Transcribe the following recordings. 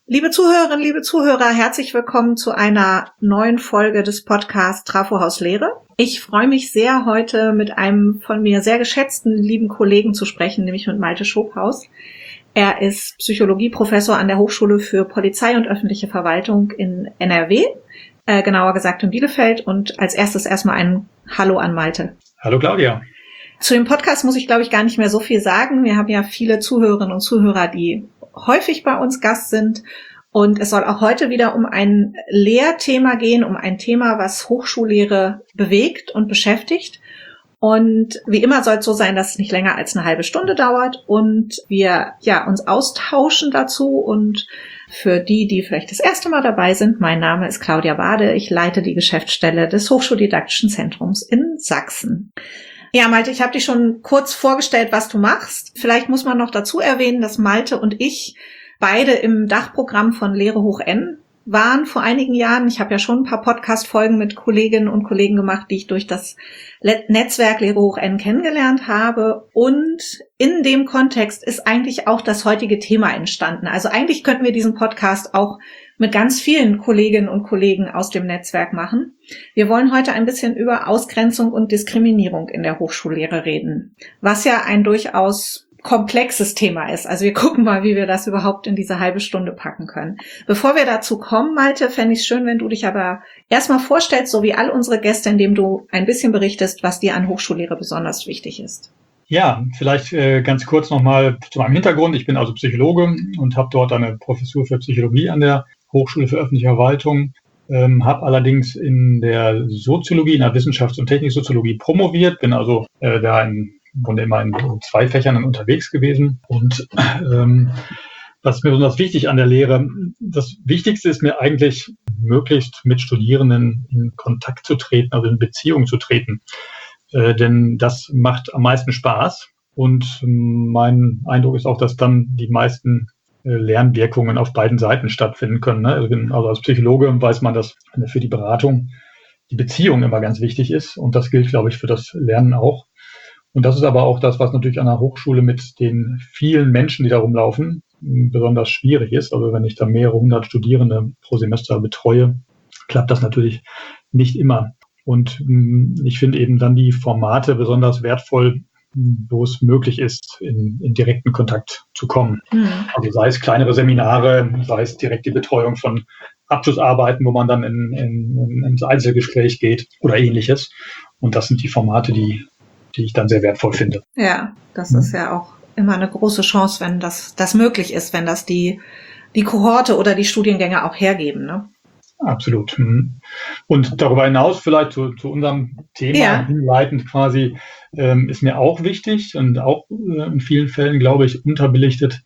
Liebe Zuhörerinnen, liebe Zuhörer, herzlich willkommen zu einer neuen Folge des Podcasts Trafohaus Lehre. Ich freue mich sehr, heute mit einem von mir sehr geschätzten, lieben Kollegen zu sprechen, nämlich mit Malte Schobhaus. Er ist Psychologieprofessor an der Hochschule für Polizei und öffentliche Verwaltung in NRW, genauer gesagt in Bielefeld. Und als erstes erstmal ein Hallo an Malte. Hallo Claudia. Zu dem Podcast muss ich, glaube ich, gar nicht mehr so viel sagen. Wir haben ja viele Zuhörerinnen und Zuhörer, die häufig bei uns Gast sind. Und es soll auch heute wieder um ein Lehrthema gehen, um ein Thema, was Hochschullehre bewegt und beschäftigt. Und wie immer soll es so sein, dass es nicht länger als eine halbe Stunde dauert und wir uns austauschen dazu. Und für die vielleicht das erste Mal dabei sind, mein Name ist Claudia Bade. Ich leite die Geschäftsstelle des Hochschuldidaktischen Zentrums in Sachsen. Ja, Malte, ich habe dich schon kurz vorgestellt, was du machst. Vielleicht muss man noch dazu erwähnen, dass Malte und ich beide im Dachprogramm von Lehre hoch N waren vor einigen Jahren. Ich habe ja schon ein paar Podcast-Folgen mit Kolleginnen und Kollegen gemacht, die ich durch das Netzwerk Lehre hoch N kennengelernt habe. Und in dem Kontext ist eigentlich auch das heutige Thema entstanden. Also eigentlich könnten wir diesen Podcast auch mit ganz vielen Kolleginnen und Kollegen aus dem Netzwerk machen. Wir wollen heute ein bisschen über Ausgrenzung und Diskriminierung in der Hochschullehre reden, was ja ein durchaus komplexes Thema ist. Also wir gucken mal, wie wir das überhaupt in diese halbe Stunde packen können. Bevor wir dazu kommen, Malte, fände ich es schön, wenn du dich aber erstmal vorstellst, so wie all unsere Gäste, indem du ein bisschen berichtest, was dir an Hochschullehre besonders wichtig ist. Ja, vielleicht ganz kurz nochmal zu meinem Hintergrund. Ich bin also Psychologe und habe dort eine Professur für Psychologie an der Hochschule für öffentliche Verwaltung, habe allerdings in der Soziologie, in der Wissenschafts- und Techniksoziologie promoviert, bin also da im Grunde immer in 2 Fächern unterwegs gewesen. Und was ist mir besonders wichtig an der Lehre? Das Wichtigste ist mir eigentlich, möglichst mit Studierenden in Kontakt zu treten, also in Beziehung zu treten. Denn das macht am meisten Spaß. Und mein Eindruck ist auch, dass dann die meisten Lernwirkungen auf beiden Seiten stattfinden können. Also als Psychologe weiß man, dass für die Beratung die Beziehung immer ganz wichtig ist. Und das gilt, glaube ich, für das Lernen auch. Und das ist aber auch das, was natürlich an der Hochschule mit den vielen Menschen, die da rumlaufen, besonders schwierig ist. Also wenn ich da mehrere hundert Studierende pro Semester betreue, klappt das natürlich nicht immer. Und ich finde eben dann die Formate besonders wertvoll, wo es möglich ist, in direkten Kontakt zu kommen. Mhm. Also sei es kleinere Seminare, sei es direkt die Betreuung von Abschlussarbeiten, wo man dann ins Einzelgespräch geht oder ähnliches. Und das sind die Formate, die ich dann sehr wertvoll finde. Ja, das ist ja auch immer eine große Chance, wenn das möglich ist, wenn das die Kohorte oder die Studiengänge auch hergeben, ne? Absolut. Und darüber hinaus vielleicht zu unserem Thema hinleitend quasi, ist mir auch wichtig und auch in vielen Fällen, glaube ich, unterbelichtet,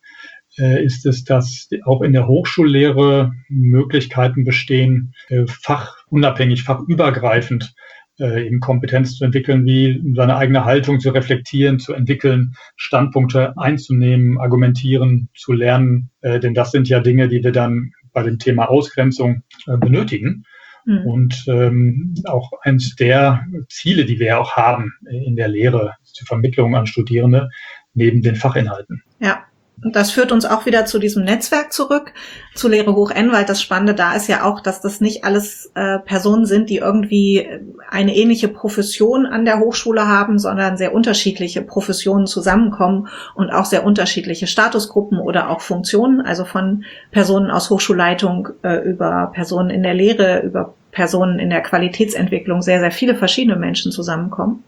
ist es, dass auch in der Hochschullehre Möglichkeiten bestehen, fachunabhängig, fachübergreifend eben Kompetenz zu entwickeln, wie seine eigene Haltung zu reflektieren, zu entwickeln, Standpunkte einzunehmen, argumentieren, zu lernen. Denn das sind ja Dinge, die wir dann bei dem Thema Ausgrenzung benötigen. Mhm. Und auch eines der Ziele, die wir ja auch haben in der Lehre, die Vermittlung an Studierende neben den Fachinhalten. Ja. Und das führt uns auch wieder zu diesem Netzwerk zurück, zu Lehre hoch N, weil das Spannende da ist ja auch, dass das nicht alles Personen sind, die irgendwie eine ähnliche Profession an der Hochschule haben, sondern sehr unterschiedliche Professionen zusammenkommen und auch sehr unterschiedliche Statusgruppen oder auch Funktionen, also von Personen aus Hochschulleitung über Personen in der Lehre, über Personen in der Qualitätsentwicklung, sehr, sehr viele verschiedene Menschen zusammenkommen.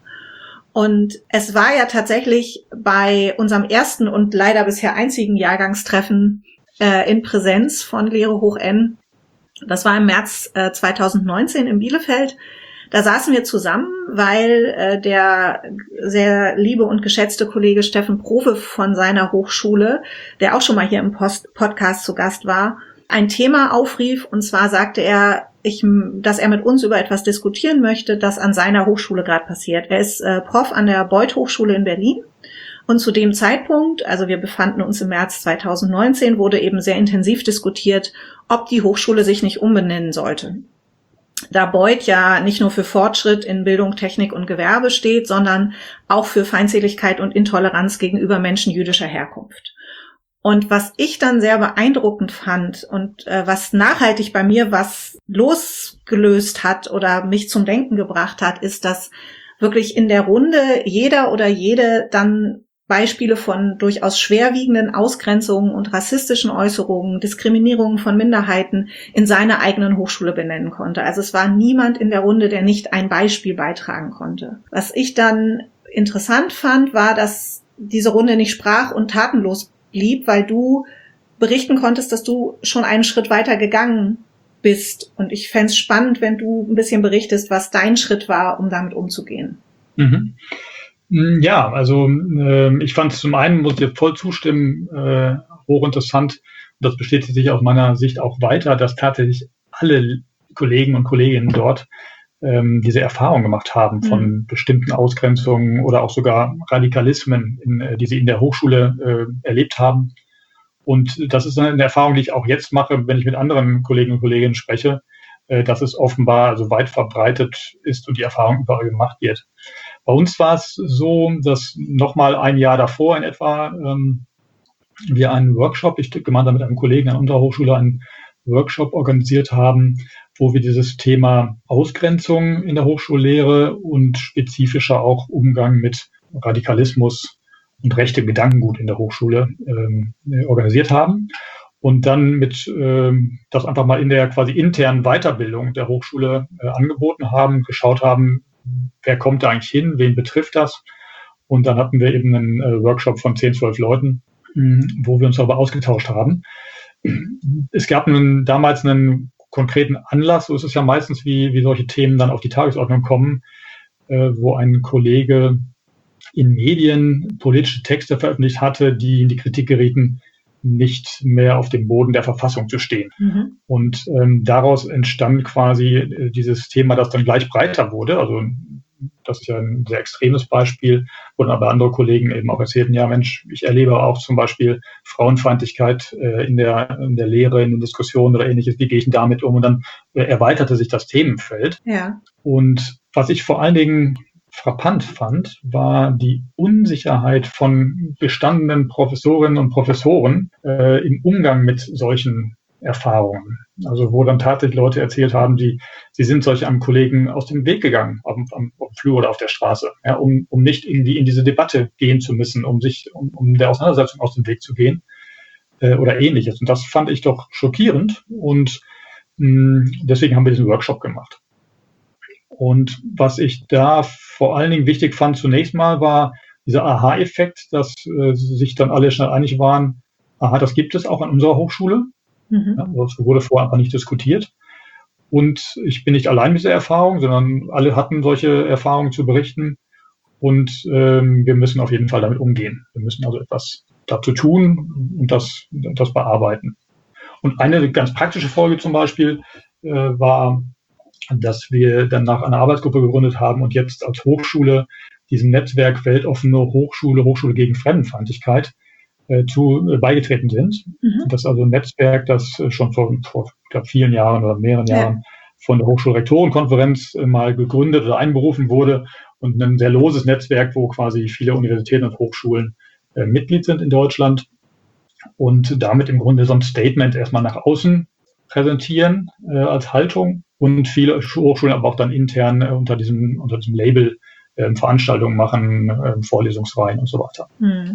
Und es war ja tatsächlich bei unserem ersten und leider bisher einzigen Jahrgangstreffen in Präsenz von Lehre hoch N. Das war im März 2019 in Bielefeld. Da saßen wir zusammen, weil der sehr liebe und geschätzte Kollege Steffen Profe von seiner Hochschule, der auch schon mal hier im Podcast zu Gast war, ein Thema aufrief. Und zwar sagte er, dass er mit uns über etwas diskutieren möchte, das an seiner Hochschule gerade passiert. Er ist Prof an der Beuth Hochschule in Berlin und zu dem Zeitpunkt, also wir befanden uns im März 2019, wurde eben sehr intensiv diskutiert, ob die Hochschule sich nicht umbenennen sollte. Da Beuth ja nicht nur für Fortschritt in Bildung, Technik und Gewerbe steht, sondern auch für Feindseligkeit und Intoleranz gegenüber Menschen jüdischer Herkunft. Und was ich dann sehr beeindruckend fand und was nachhaltig bei mir was losgelöst hat oder mich zum Denken gebracht hat, ist, dass wirklich in der Runde jeder oder jede dann Beispiele von durchaus schwerwiegenden Ausgrenzungen und rassistischen Äußerungen, Diskriminierungen von Minderheiten in seiner eigenen Hochschule benennen konnte. Also es war niemand in der Runde, der nicht ein Beispiel beitragen konnte. Was ich dann interessant fand, war, dass diese Runde nicht sprach- und tatenlos blieb, weil du berichten konntest, dass du schon einen Schritt weiter gegangen bist. Und ich fände es spannend, wenn du ein bisschen berichtest, was dein Schritt war, um damit umzugehen. Mhm. Ja, also ich fand es zum einen, muss ich dir voll zustimmen, hochinteressant. Und das bestätigt sich aus meiner Sicht auch weiter, dass tatsächlich alle Kollegen und Kolleginnen dort diese Erfahrung gemacht haben von bestimmten Ausgrenzungen oder auch sogar Radikalismen, die sie in der Hochschule erlebt haben. Und das ist eine Erfahrung, die ich auch jetzt mache, wenn ich mit anderen Kollegen und Kolleginnen spreche, dass es offenbar also weit verbreitet ist und die Erfahrung überall gemacht wird. Bei uns war es so, dass nochmal ein Jahr davor in etwa wir einen Workshop, ich gemeinsam mit einem Kollegen an unserer Hochschule einen Workshop organisiert haben, wo wir dieses Thema Ausgrenzung in der Hochschullehre und spezifischer auch Umgang mit Radikalismus und rechtem Gedankengut in der Hochschule organisiert haben. Und dann mit das einfach mal in der quasi internen Weiterbildung der Hochschule angeboten haben, geschaut haben, wer kommt da eigentlich hin, wen betrifft das? Und dann hatten wir eben einen Workshop von 10, 12 Leuten, wo wir uns darüber ausgetauscht haben. Es gab damals einen konkreten Anlass, so ist es ja meistens, wie solche Themen dann auf die Tagesordnung kommen, wo ein Kollege in Medien politische Texte veröffentlicht hatte, die in die Kritik gerieten, nicht mehr auf dem Boden der Verfassung zu stehen. Mhm. Und daraus entstand quasi dieses Thema, das dann gleich breiter wurde. Also das ist ja ein sehr extremes Beispiel, wo dann aber andere Kollegen eben auch erzählten, ja Mensch, ich erlebe auch zum Beispiel Frauenfeindlichkeit in der Lehre, in den Diskussionen oder ähnliches, wie gehe ich denn damit um? Und dann erweiterte sich das Themenfeld. Ja. Und was ich vor allen Dingen frappant fand, war die Unsicherheit von gestandenen Professorinnen und Professoren im Umgang mit solchen Erfahrungen. Also wo dann tatsächlich Leute erzählt haben, sie sind solch einem Kollegen aus dem Weg gegangen, am Flur oder auf der Straße, ja, um nicht irgendwie in diese Debatte gehen zu müssen, um der Auseinandersetzung aus dem Weg zu gehen oder ähnliches. Und das fand ich doch schockierend und deswegen haben wir diesen Workshop gemacht. Und was ich da vor allen Dingen wichtig fand zunächst mal, war dieser Aha-Effekt, dass sich dann alle schnell einig waren, aha, das gibt es auch an unserer Hochschule. Mhm. Ja, das wurde vorher einfach nicht diskutiert. Und ich bin nicht allein mit dieser Erfahrung, sondern alle hatten solche Erfahrungen zu berichten. Und wir müssen auf jeden Fall damit umgehen. Wir müssen also etwas dazu tun und das bearbeiten. Und eine ganz praktische Folge zum Beispiel war, dass wir dann nach einer Arbeitsgruppe gegründet haben und jetzt als Hochschule diesem Netzwerk Weltoffene Hochschule gegen Fremdenfeindlichkeit beigetreten sind. Mhm. Das ist also ein Netzwerk, das schon vor ich glaube, vielen Jahren oder mehreren Jahren von der Hochschulrektorenkonferenz mal gegründet oder einberufen wurde und ein sehr loses Netzwerk, wo quasi viele Universitäten und Hochschulen Mitglied sind in Deutschland und damit im Grunde so ein Statement erstmal nach außen präsentieren als Haltung und viele Hochschulen aber auch dann intern unter diesem Label Veranstaltungen machen, Vorlesungsreihen und so weiter.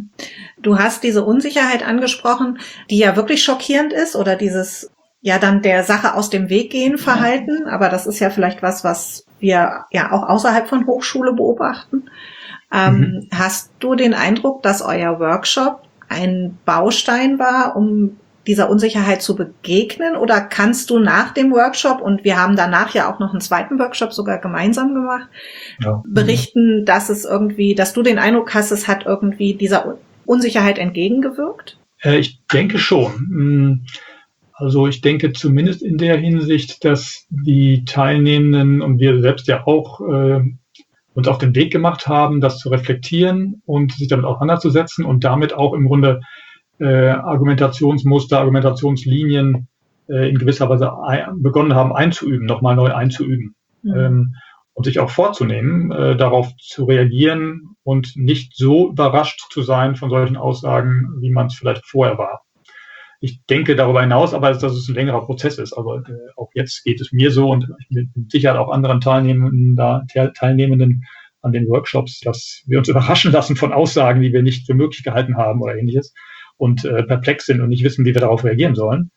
Du hast diese Unsicherheit angesprochen, die ja wirklich schockierend ist oder dieses dann der Sache aus dem Weg gehen Verhalten, aber das ist ja vielleicht was wir ja auch außerhalb von Hochschule beobachten. Hast du den Eindruck, dass euer Workshop ein Baustein war, um dieser Unsicherheit zu begegnen? Oder kannst du nach dem Workshop, und wir haben danach ja auch noch einen zweiten Workshop sogar gemeinsam gemacht, berichten, dass du den Eindruck hast, es hat irgendwie dieser Unsicherheit entgegengewirkt? Ich denke schon. Also ich denke zumindest in der Hinsicht, dass die Teilnehmenden und wir selbst ja auch uns auf den Weg gemacht haben, das zu reflektieren und sich damit auseinanderzusetzen und damit auch im Grunde Argumentationsmuster, Argumentationslinien in gewisser Weise begonnen haben einzuüben, nochmal neu einzuüben. Mhm. und sich auch vorzunehmen, darauf zu reagieren und nicht so überrascht zu sein von solchen Aussagen, wie man es vielleicht vorher war. Ich denke darüber hinaus, aber dass es ein längerer Prozess ist. Also auch jetzt geht es mir so und mit Sicherheit auch anderen Teilnehmenden an den Workshops, dass wir uns überraschen lassen von Aussagen, die wir nicht für möglich gehalten haben oder ähnliches und perplex sind und nicht wissen, wie wir darauf reagieren sollen.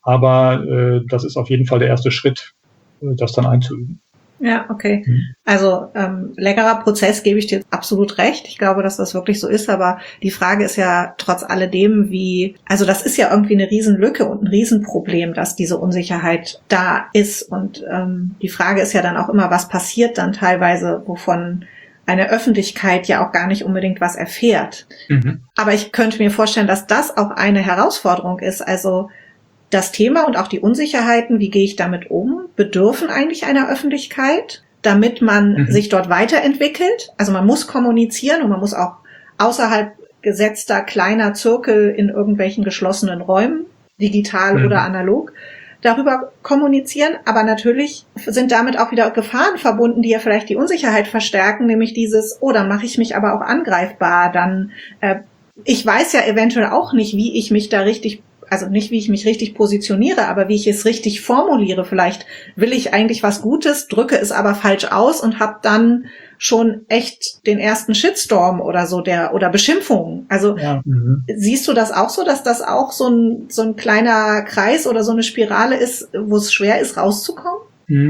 Aber das ist auf jeden Fall der erste Schritt, das dann einzuüben. Ja, okay. Also längerer Prozess, gebe ich dir absolut recht. Ich glaube, dass das wirklich so ist, aber die Frage ist ja trotz alledem, also das ist ja irgendwie eine Riesenlücke und ein Riesenproblem, dass diese Unsicherheit da ist. Und die Frage ist ja dann auch immer, was passiert dann teilweise, wovon eine Öffentlichkeit ja auch gar nicht unbedingt was erfährt. Mhm. Aber ich könnte mir vorstellen, dass das auch eine Herausforderung ist. Also das Thema und auch die Unsicherheiten, wie gehe ich damit um, bedürfen eigentlich einer Öffentlichkeit, damit man sich dort weiterentwickelt. Also man muss kommunizieren und man muss auch außerhalb gesetzter kleiner Zirkel in irgendwelchen geschlossenen Räumen, digital oder analog, darüber kommunizieren. Aber natürlich sind damit auch wieder Gefahren verbunden, die ja vielleicht die Unsicherheit verstärken, nämlich dieses, dann mache ich mich aber auch angreifbar. Dann, ich weiß ja eventuell auch nicht, wie ich mich da richtig, also nicht, wie ich mich richtig positioniere, aber wie ich es richtig formuliere. Vielleicht will ich eigentlich was Gutes, drücke es aber falsch aus und habe dann schon echt den ersten Shitstorm oder so oder Beschimpfungen. Also siehst du das auch so, dass das auch so ein kleiner Kreis oder so eine Spirale ist, wo es schwer ist, rauszukommen?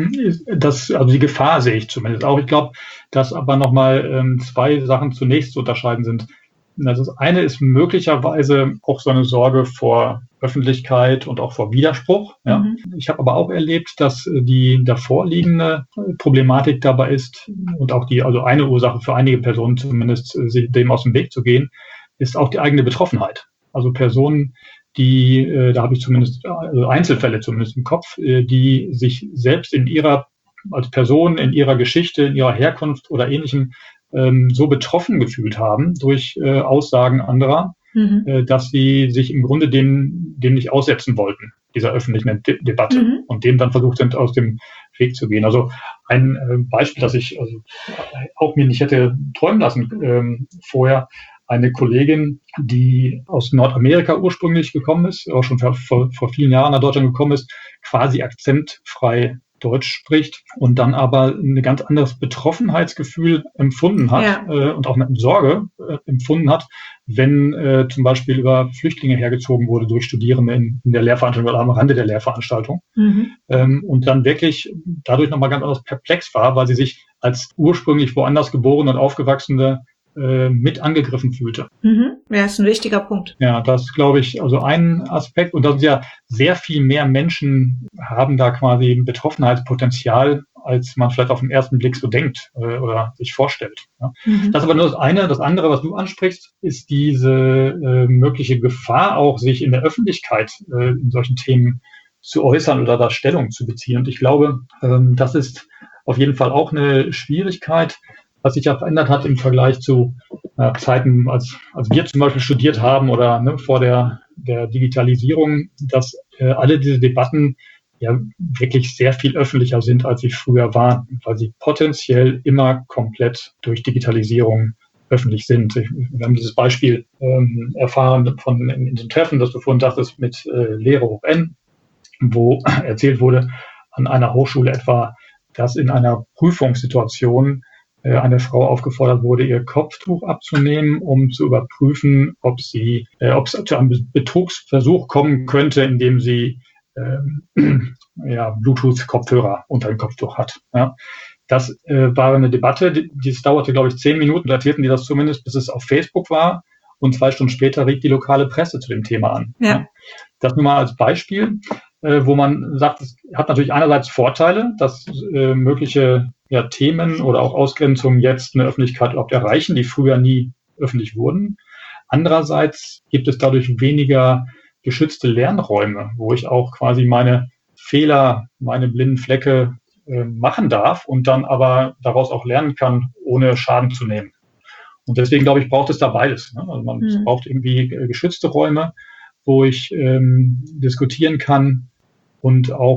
Also die Gefahr sehe ich zumindest auch. Ich glaube, dass aber nochmal zwei Sachen zunächst zu unterscheiden sind. Also das eine ist möglicherweise auch so eine Sorge vor Öffentlichkeit und auch vor Widerspruch. Ja. Ich habe aber auch erlebt, dass die davorliegende Problematik dabei ist und auch also eine Ursache für einige Personen zumindest, sich dem aus dem Weg zu gehen, ist auch die eigene Betroffenheit. Also Personen, die, da habe ich zumindest also Einzelfälle zumindest im Kopf, die sich selbst als Person in ihrer Geschichte, in ihrer Herkunft oder Ähnlichem so betroffen gefühlt haben durch Aussagen anderer, dass sie sich im Grunde dem nicht aussetzen wollten, dieser öffentlichen Debatte, und dem dann versucht sind, aus dem Weg zu gehen. Also ein Beispiel, das ich auch mir nicht hätte träumen lassen vorher, eine Kollegin, die aus Nordamerika ursprünglich gekommen ist, auch schon vor vielen Jahren nach Deutschland gekommen ist, quasi akzentfrei Deutsch spricht und dann aber ein ganz anderes Betroffenheitsgefühl empfunden hat und auch mit Sorge empfunden hat, wenn zum Beispiel über Flüchtlinge hergezogen wurde durch Studierende in der Lehrveranstaltung oder am Rande der Lehrveranstaltung und dann wirklich dadurch nochmal ganz anders perplex war, weil sie sich als ursprünglich woanders geborene und aufgewachsene mit angegriffen fühlte. Ja, ist ein wichtiger Punkt. Ja, das ist, glaube ich, also ein Aspekt. Und das ist ja sehr viel mehr Menschen haben da quasi ein Betroffenheitspotenzial, als man vielleicht auf den ersten Blick so denkt oder sich vorstellt. Ja. Das ist aber nur das eine. Das andere, was du ansprichst, ist diese mögliche Gefahr auch, sich in der Öffentlichkeit in solchen Themen zu äußern oder da Stellung zu beziehen. Und ich glaube, das ist auf jeden Fall auch eine Schwierigkeit, was sich ja verändert hat im Vergleich zu Zeiten, als wir zum Beispiel studiert haben oder vor der Digitalisierung, dass alle diese Debatten ja wirklich sehr viel öffentlicher sind, als sie früher waren, weil sie potenziell immer komplett durch Digitalisierung öffentlich sind. Wir haben dieses Beispiel erfahren in den Treffen, das du vorhin sagtest, mit Lehre hoch N, wo erzählt wurde an einer Hochschule etwa, dass in einer Prüfungssituation eine Frau aufgefordert wurde, ihr Kopftuch abzunehmen, um zu überprüfen, ob es zu einem Betrugsversuch kommen könnte, indem sie Bluetooth-Kopfhörer unter dem Kopftuch hat. Ja. Das war eine Debatte, die dauerte, glaube ich, 10 Minuten, da erzählten die das zumindest, bis es auf Facebook war, und 2 Stunden später rief die lokale Presse zu dem Thema an. Ja. Ja. Das nur mal als Beispiel, wo man sagt, es hat natürlich einerseits Vorteile, dass mögliche Themen oder auch Ausgrenzungen jetzt eine Öffentlichkeit überhaupt erreichen, die früher nie öffentlich wurden. Andererseits gibt es dadurch weniger geschützte Lernräume, wo ich auch quasi meine Fehler, meine blinden Flecke machen darf und dann aber daraus auch lernen kann, ohne Schaden zu nehmen. Und deswegen, glaube ich, braucht es da beides. Ne? Also man braucht irgendwie geschützte Räume, wo ich diskutieren kann und auch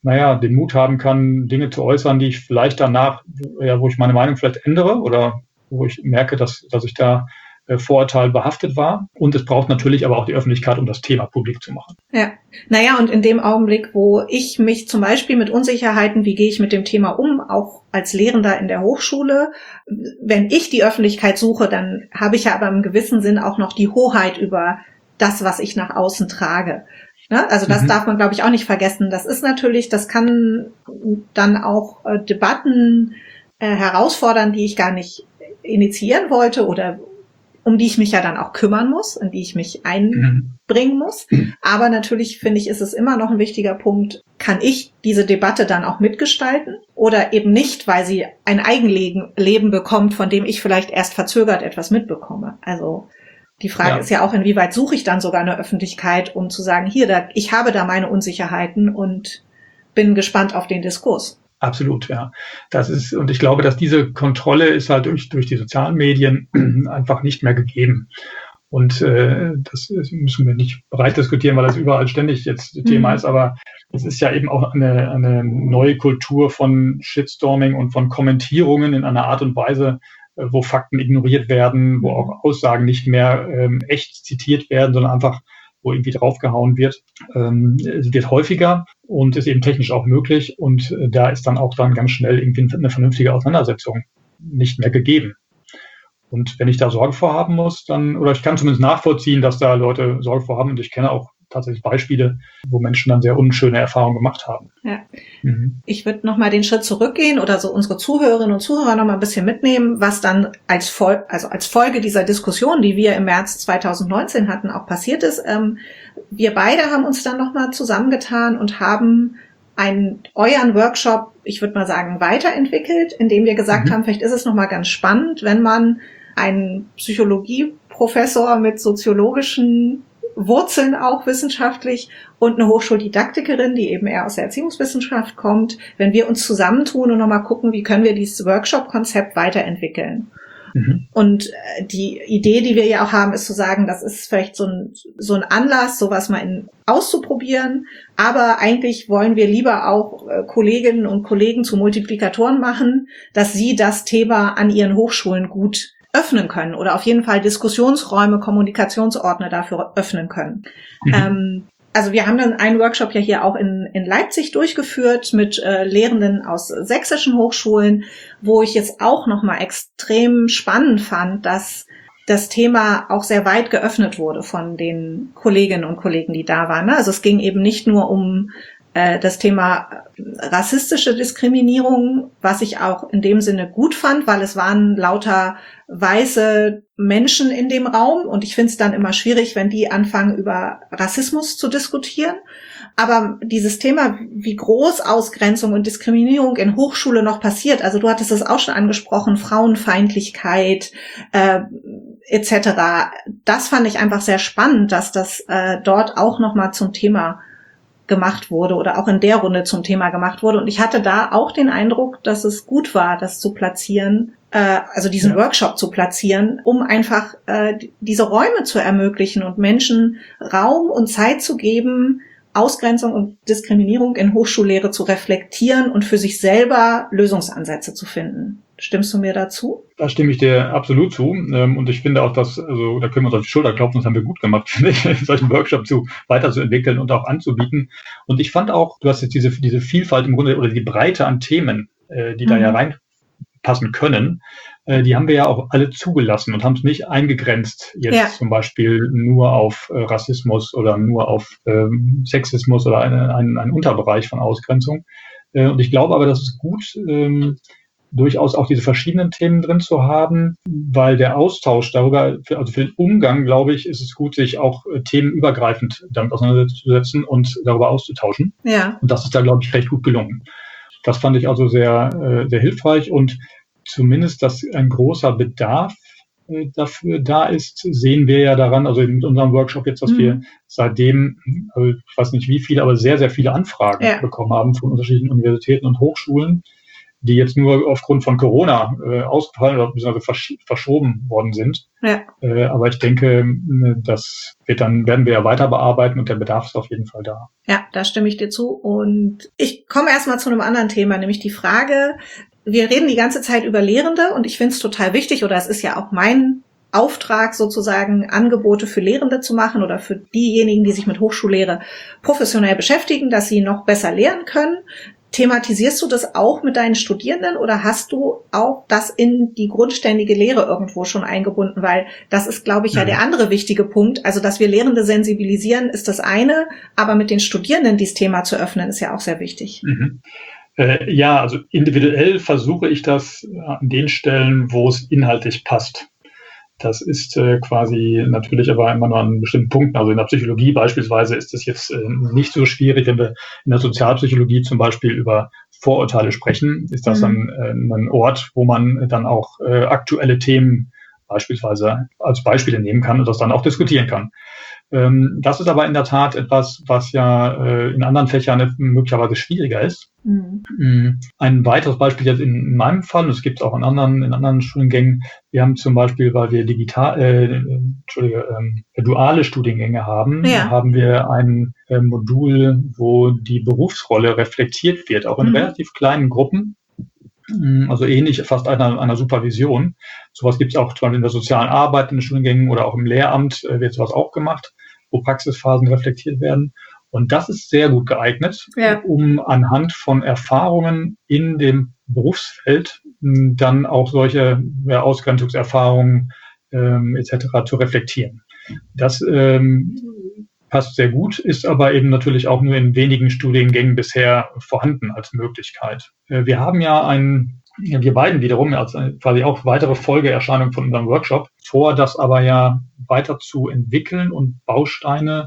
den Mut haben kann, Dinge zu äußern, die ich vielleicht danach, wo ich meine Meinung vielleicht ändere oder wo ich merke, dass ich da vorurteilbehaftet war. Und es braucht natürlich aber auch die Öffentlichkeit, um das Thema publik zu machen. Ja, und in dem Augenblick, wo ich mich zum Beispiel mit Unsicherheiten, wie gehe ich mit dem Thema um, auch als Lehrender in der Hochschule, wenn ich die Öffentlichkeit suche, dann habe ich ja aber im gewissen Sinn auch noch die Hoheit über das, was ich nach außen trage. Ne? Also das darf man, glaube ich, auch nicht vergessen. Das ist natürlich, das kann dann auch Debatten herausfordern, die ich gar nicht initiieren wollte oder um die ich mich ja dann auch kümmern muss, in die ich mich einbringen muss. Aber natürlich, finde ich, ist es immer noch ein wichtiger Punkt, kann ich diese Debatte dann auch mitgestalten oder eben nicht, weil sie ein Eigenleben bekommt, von dem ich vielleicht erst verzögert etwas mitbekomme. Also die Frage ist ja auch, inwieweit suche ich dann sogar eine Öffentlichkeit, um zu sagen, ich habe da meine Unsicherheiten und bin gespannt auf den Diskurs. Absolut, ja. Und ich glaube, dass diese Kontrolle ist halt durch die sozialen Medien einfach nicht mehr gegeben. Und das müssen wir nicht breit diskutieren, weil das überall ständig jetzt Thema ist, aber es ist ja eben auch eine neue Kultur von Shitstorming und von Kommentierungen in einer Art und Weise, wo Fakten ignoriert werden, wo auch Aussagen nicht mehr echt zitiert werden, sondern einfach wo irgendwie draufgehauen wird. Es wird häufiger und ist eben technisch auch möglich. Und da ist dann auch ganz schnell irgendwie eine vernünftige Auseinandersetzung nicht mehr gegeben. Und wenn ich da Sorge vorhaben muss, oder ich kann zumindest nachvollziehen, dass da Leute Sorge vorhaben. Und ich kenne auch tatsächlich Beispiele, wo Menschen dann sehr unschöne Erfahrungen gemacht haben. Ja. Ich würde noch mal den Schritt zurückgehen oder so unsere Zuhörerinnen und Zuhörer noch mal ein bisschen mitnehmen, was dann als Folge dieser Diskussion, die wir im März 2019 hatten, auch passiert ist. Wir beide haben uns dann noch mal zusammengetan und haben euren Workshop, ich würde mal sagen, weiterentwickelt, indem wir gesagt haben, vielleicht ist es noch mal ganz spannend, wenn man einen Psychologieprofessor mit soziologischen Wurzeln auch wissenschaftlich und eine Hochschuldidaktikerin, die eben eher aus der Erziehungswissenschaft kommt, wenn wir uns zusammentun und nochmal gucken, wie können wir dieses Workshop-Konzept weiterentwickeln. Und die Idee, die wir ja auch haben, ist zu sagen, das ist vielleicht so ein Anlass, sowas mal auszuprobieren, aber eigentlich wollen wir lieber auch Kolleginnen und Kollegen zu Multiplikatoren machen, dass sie das Thema an ihren Hochschulen gut öffnen können oder auf jeden Fall Diskussionsräume, Kommunikationsordner dafür öffnen können. Also wir haben dann einen Workshop ja hier auch in Leipzig durchgeführt mit Lehrenden aus sächsischen Hochschulen, wo ich jetzt auch nochmal extrem spannend fand, dass das Thema auch sehr weit geöffnet wurde von den Kolleginnen und Kollegen, die da waren. Also es ging eben nicht nur um das Thema rassistische Diskriminierung, was ich auch in dem Sinne gut fand, weil es waren lauter weiße Menschen in dem Raum und ich finde es dann immer schwierig, wenn die anfangen, über Rassismus zu diskutieren. Aber dieses Thema, wie groß Ausgrenzung und Diskriminierung in Hochschule noch passiert, also du hattest es auch schon angesprochen, Frauenfeindlichkeit etc., das fand ich einfach sehr spannend, dass das dort auch nochmal zum Thema gemacht wurde oder auch in der Runde zum Thema gemacht wurde. Und ich hatte da auch den Eindruck, dass es gut war, das zu platzieren, also diesen Workshop zu platzieren, um einfach diese Räume zu ermöglichen und Menschen Raum und Zeit zu geben, Ausgrenzung und Diskriminierung in Hochschullehre zu reflektieren und für sich selber Lösungsansätze zu finden. Stimmst du mir dazu? Da stimme ich dir absolut zu. Und ich finde auch, da können wir uns auf die Schulter klopfen, das haben wir gut gemacht, finde ich, solchen Workshop weiterzuentwickeln und auch anzubieten. Und ich fand auch, du hast jetzt diese Vielfalt im Grunde oder die Breite an Themen, die da ja reinpassen können, die haben wir ja auch alle zugelassen und haben es nicht eingegrenzt, jetzt zum Beispiel nur auf Rassismus oder nur auf Sexismus oder einen Unterbereich von Ausgrenzung. Und ich glaube aber, das ist gut, durchaus auch diese verschiedenen Themen drin zu haben, weil der Austausch darüber, also für den Umgang, glaube ich, ist es gut, sich auch themenübergreifend damit auseinanderzusetzen und darüber auszutauschen. Ja. Und das ist da, glaube ich, recht gut gelungen. Das fand ich also sehr, sehr hilfreich und zumindest, dass ein großer Bedarf dafür da ist, sehen wir ja daran, also mit unserem Workshop jetzt, dass wir seitdem, also ich weiß nicht wie viele, aber sehr, sehr viele Anfragen bekommen haben von unterschiedlichen Universitäten und Hochschulen, die jetzt nur aufgrund von Corona ausgefallen oder beziehungsweise verschoben worden sind. Ja. Aber ich denke, das werden wir ja weiter bearbeiten und der Bedarf ist auf jeden Fall da. Ja, da stimme ich dir zu. Und ich komme erstmal zu einem anderen Thema, nämlich die Frage, wir reden die ganze Zeit über Lehrende und ich finde es total wichtig, oder es ist ja auch mein Auftrag sozusagen, Angebote für Lehrende zu machen oder für diejenigen, die sich mit Hochschullehre professionell beschäftigen, dass sie noch besser lehren können. Thematisierst du das auch mit deinen Studierenden oder hast du auch das in die grundständige Lehre irgendwo schon eingebunden? Weil das ist, glaube ich, ja der andere wichtige Punkt. Also, dass wir Lehrende sensibilisieren, ist das eine, aber mit den Studierenden dieses Thema zu öffnen, ist ja auch sehr wichtig. Mhm. Ja, also individuell versuche ich das an den Stellen, wo es inhaltlich passt. Das ist quasi natürlich aber immer nur an bestimmten Punkten. Also in der Psychologie beispielsweise ist es jetzt nicht so schwierig, wenn wir in der Sozialpsychologie zum Beispiel über Vorurteile sprechen, ist das dann ein Ort, wo man dann auch aktuelle Themen beispielsweise als Beispiele nehmen kann und das dann auch diskutieren kann. Das ist aber in der Tat etwas, was ja in anderen Fächern möglicherweise schwieriger ist. Ein weiteres Beispiel jetzt in meinem Fall, und es gibt es auch in anderen Studiengängen. Wir haben zum Beispiel, weil wir duale Studiengänge haben, haben wir ein Modul, wo die Berufsrolle reflektiert wird, auch in relativ kleinen Gruppen. Also ähnlich fast einer Supervision. Sowas gibt es auch zum Beispiel in der sozialen Arbeit, in den Studiengängen oder auch im Lehramt wird sowas auch gemacht, wo Praxisphasen reflektiert werden. Und das ist sehr gut geeignet, um anhand von Erfahrungen in dem Berufsfeld dann auch solche Ausgrenzungserfahrungen etc. zu reflektieren. Das passt sehr gut, ist aber eben natürlich auch nur in wenigen Studiengängen bisher vorhanden als Möglichkeit. Wir haben ja wir beiden wiederum als quasi auch weitere Folgeerscheinung von unserem Workshop vor, das aber ja weiter zu entwickeln und Bausteine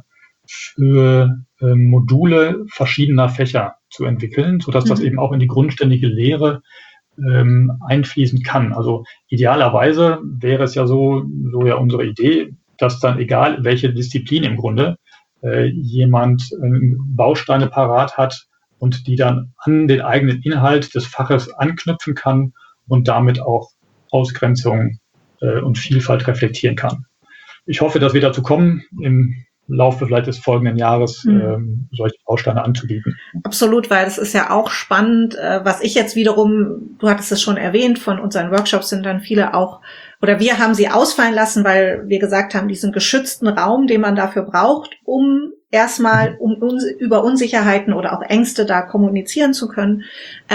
für Module verschiedener Fächer zu entwickeln, sodass das eben auch in die grundständige Lehre einfließen kann. Also idealerweise wäre es ja so ja unsere Idee, dass dann egal welche Disziplin im Grunde jemand Bausteine parat hat und die dann an den eigenen Inhalt des Faches anknüpfen kann und damit auch Ausgrenzung und Vielfalt reflektieren kann. Ich hoffe, dass wir dazu kommen, im Laufe vielleicht des folgenden Jahres solche Bausteine anzubieten. Absolut, weil es ist ja auch spannend, was ich jetzt wiederum, du hattest es schon erwähnt, von unseren Workshops sind dann viele auch, oder wir haben sie ausfallen lassen, weil wir gesagt haben, diesen geschützten Raum, den man dafür braucht, um erstmal über Unsicherheiten oder auch Ängste da kommunizieren zu können.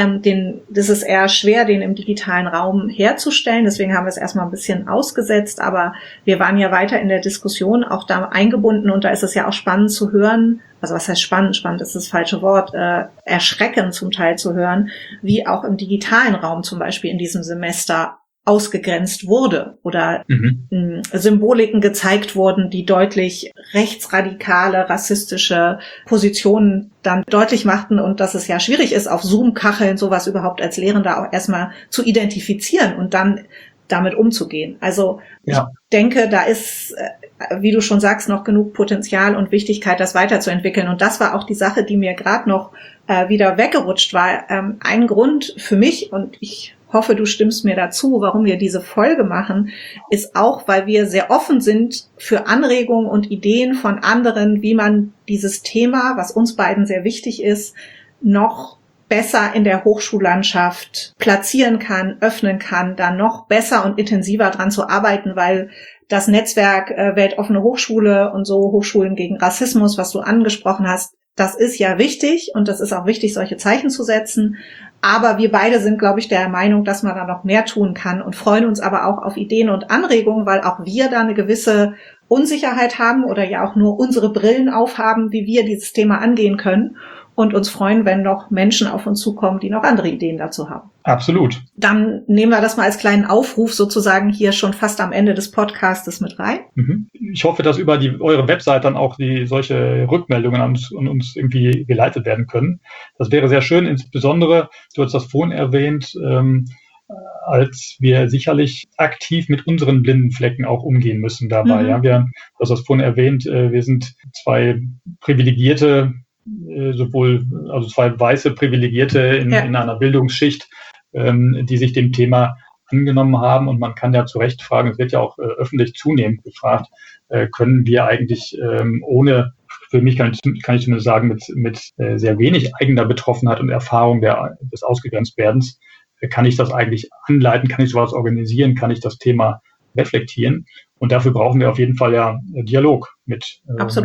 Das ist eher schwer, den im digitalen Raum herzustellen. Deswegen haben wir es erstmal ein bisschen ausgesetzt. Aber wir waren ja weiter in der Diskussion auch da eingebunden. Und da ist es ja auch spannend zu hören. Also was heißt spannend? Spannend ist das falsche Wort. Erschreckend zum Teil zu hören, wie auch im digitalen Raum zum Beispiel in diesem Semester ausgegrenzt wurde oder Symboliken gezeigt wurden, die deutlich rechtsradikale, rassistische Positionen dann deutlich machten und dass es ja schwierig ist, auf Zoom-Kacheln sowas überhaupt als Lehrender auch erstmal zu identifizieren und dann damit umzugehen. Also ich denke, da ist, wie du schon sagst, noch genug Potenzial und Wichtigkeit, das weiterzuentwickeln. Und das war auch die Sache, die mir gerade noch wieder weggerutscht war. Ein Grund für mich, und ich hoffe, du stimmst mir dazu, warum wir diese Folge machen, ist auch, weil wir sehr offen sind für Anregungen und Ideen von anderen, wie man dieses Thema, was uns beiden sehr wichtig ist, noch besser in der Hochschullandschaft platzieren kann, öffnen kann, da noch besser und intensiver dran zu arbeiten, weil das Netzwerk Weltoffene Hochschule und so Hochschulen gegen Rassismus, was du angesprochen hast, das ist ja wichtig und das ist auch wichtig, solche Zeichen zu setzen. Aber wir beide sind, glaube ich, der Meinung, dass man da noch mehr tun kann und freuen uns aber auch auf Ideen und Anregungen, weil auch wir da eine gewisse Unsicherheit haben oder ja auch nur unsere Brillen aufhaben, wie wir dieses Thema angehen können und uns freuen, wenn noch Menschen auf uns zukommen, die noch andere Ideen dazu haben. Absolut. Dann nehmen wir das mal als kleinen Aufruf sozusagen hier schon fast am Ende des Podcastes mit rein. Ich hoffe, dass über eure Website dann auch solche Rückmeldungen an uns irgendwie geleitet werden können. Das wäre sehr schön, insbesondere, du hast das vorhin erwähnt, als wir sicherlich aktiv mit unseren blinden Flecken auch umgehen müssen dabei. Ja, du hast das vorhin erwähnt, wir sind zwei privilegierte, also zwei weiße Privilegierte in einer Bildungsschicht, die sich dem Thema angenommen haben. Und man kann ja zu Recht fragen, es wird ja auch öffentlich zunehmend gefragt, können wir eigentlich für mich kann ich zumindest sagen, mit sehr wenig eigener Betroffenheit und Erfahrung des Ausgegrenztwerdens, kann ich das eigentlich anleiten, kann ich sowas organisieren, kann ich das Thema reflektieren. Und dafür brauchen wir auf jeden Fall ja Dialog mit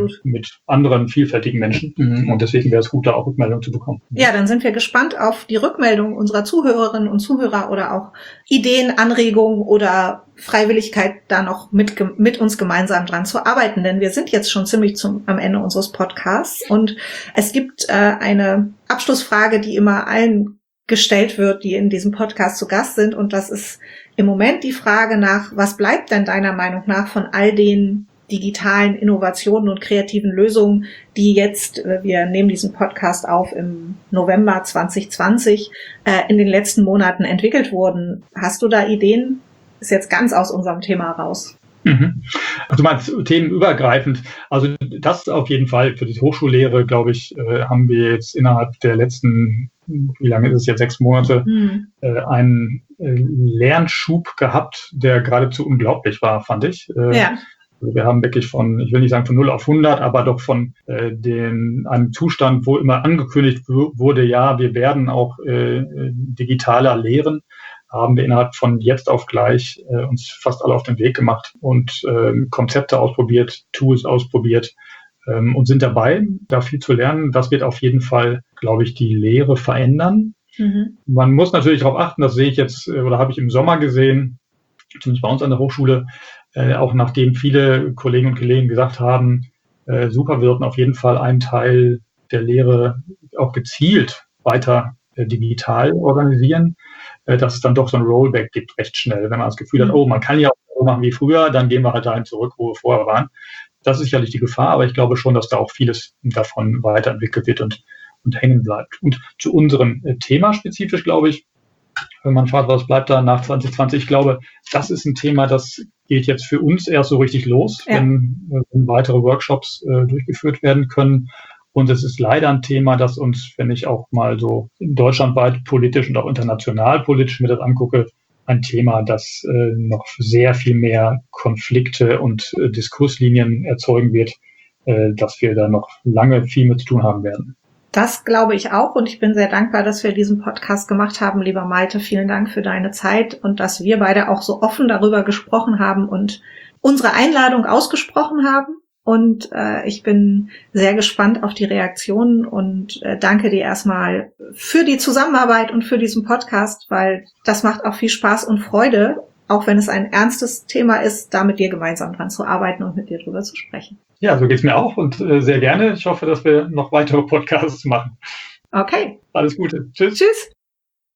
anderen vielfältigen Menschen. Und deswegen wäre es gut, da auch Rückmeldung zu bekommen. Ja, dann sind wir gespannt auf die Rückmeldung unserer Zuhörerinnen und Zuhörer oder auch Ideen, Anregungen oder Freiwilligkeit, da noch mit uns gemeinsam dran zu arbeiten. Denn wir sind jetzt schon ziemlich am Ende unseres Podcasts. Und es gibt eine Abschlussfrage, die immer allen gestellt wird, die in diesem Podcast zu Gast sind. Und das ist im Moment die Frage nach, was bleibt denn deiner Meinung nach von all den digitalen Innovationen und kreativen Lösungen, die jetzt, wir nehmen diesen Podcast auf im November 2020, in den letzten Monaten entwickelt wurden. Hast du da Ideen? Ist jetzt ganz aus unserem Thema raus. Also du meinst themenübergreifend. Also das auf jeden Fall für die Hochschullehre, glaube ich, haben wir jetzt innerhalb der letzten, wie lange ist es jetzt, 6 Monate, einen Lernschub gehabt, der geradezu unglaublich war, fand ich. Ja. Also wir haben wirklich ich will nicht sagen von 0 auf 100, aber doch von einem Zustand, wo immer angekündigt wurde, ja, wir werden auch digitaler lehren, haben wir innerhalb von jetzt auf gleich uns fast alle auf den Weg gemacht und Konzepte ausprobiert, Tools ausprobiert und sind dabei, da viel zu lernen. Das wird auf jeden Fall, glaube ich, die Lehre verändern. Man muss natürlich darauf achten, das sehe ich jetzt oder habe ich im Sommer gesehen, zumindest bei uns an der Hochschule, auch nachdem viele Kolleginnen und Kollegen gesagt haben, super, wir sollten auf jeden Fall einen Teil der Lehre auch gezielt weiter digital organisieren, dass es dann doch so ein Rollback gibt recht schnell. Wenn man das Gefühl hat, man kann ja auch so machen wie früher, dann gehen wir halt dahin zurück, wo wir vorher waren. Das ist sicherlich die Gefahr, aber ich glaube schon, dass da auch vieles davon weiterentwickelt wird und hängen bleibt. Und zu unserem Thema spezifisch, glaube ich, wenn man fragt, was bleibt da nach 2020, ich glaube, das ist ein Thema, das geht jetzt für uns erst so richtig los, wenn weitere Workshops durchgeführt werden können. Und es ist leider ein Thema, das uns, wenn ich auch mal so deutschlandweit politisch und auch international politisch mir das angucke, ein Thema, das noch sehr viel mehr Konflikte und Diskurslinien erzeugen wird, dass wir da noch lange viel mit zu tun haben werden. Das glaube ich auch und ich bin sehr dankbar, dass wir diesen Podcast gemacht haben. Lieber Malte, vielen Dank für deine Zeit und dass wir beide auch so offen darüber gesprochen haben und unsere Einladung ausgesprochen haben. Und ich bin sehr gespannt auf die Reaktionen und danke dir erstmal für die Zusammenarbeit und für diesen Podcast, weil das macht auch viel Spaß und Freude, auch wenn es ein ernstes Thema ist, da mit dir gemeinsam dran zu arbeiten und mit dir drüber zu sprechen. Ja, so geht's mir auch und sehr gerne. Ich hoffe, dass wir noch weitere Podcasts machen. Okay. Alles Gute. Tschüss. Tschüss.